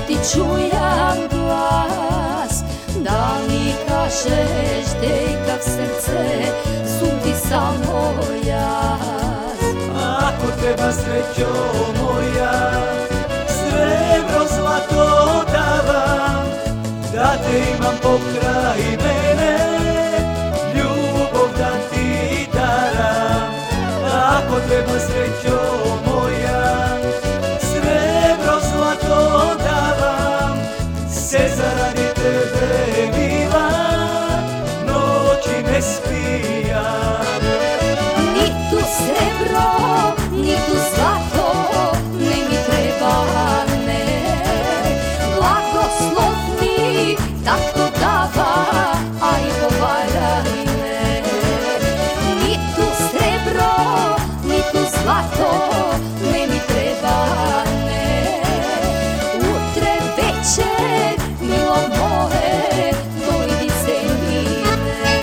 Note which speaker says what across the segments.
Speaker 1: ti čujam glas, da mi kažeš dekav srce, sum ti samo jas.
Speaker 2: Ako treba srećo moja, srebro zlato davam, da te imam pokraj mene, ljubav da ti daram. Ako treba srećo moja, srebro zlato davam, se zaradi tebe mila, noći ne spijam.
Speaker 1: Ni tu srebro, ni tu zlato, ne mi treba, ne. Blagoslov mi tako dava, a i povaraj me. Ni tu srebro, ni tu zlato, ne mi treba, ne. Utre večer, milo moje, dojdi se mine.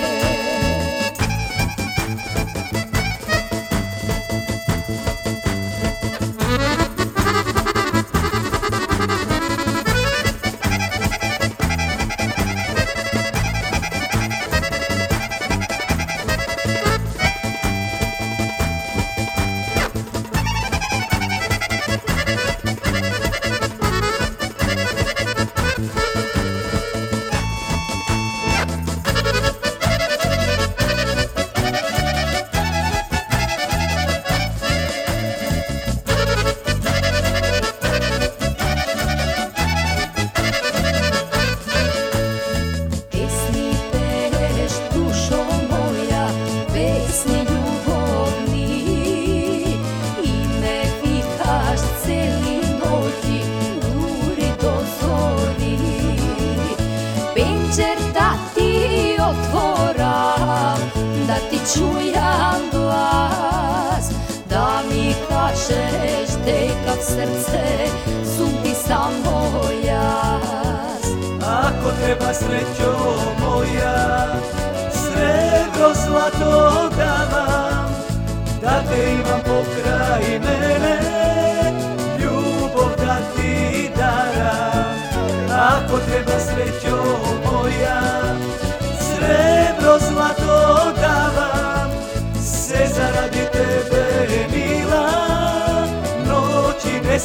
Speaker 1: Da ti otvoram, da ti čujam glas, da mi kažeš dekav srce, sum ti samo jas.
Speaker 2: Ako treba srećo moja, srebro zlato davam, da te imam pokraj mene, ljubav da ti daram. Ako treba srećo moja, srebro zlato davam, se zaradi tebe mila, noći ne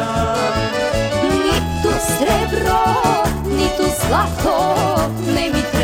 Speaker 2: spijam.
Speaker 1: Ni tu srebro, ni tu zlato, ne mi